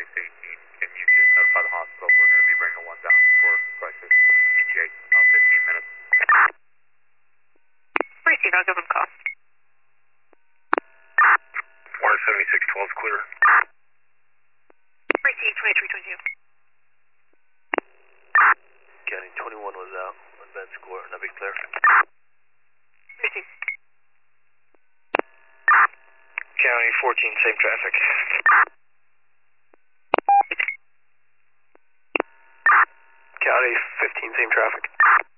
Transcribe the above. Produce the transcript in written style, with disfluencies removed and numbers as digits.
can you just notify the hospital? We're going to be bringing one down for crisis. ETA, 15 minutes. Receive, I'll give them a call. 17612 clear. Receive, 2322. County 21 was out. Advanced score, now be clear. Receive. County 14, same traffic. County 15, same traffic.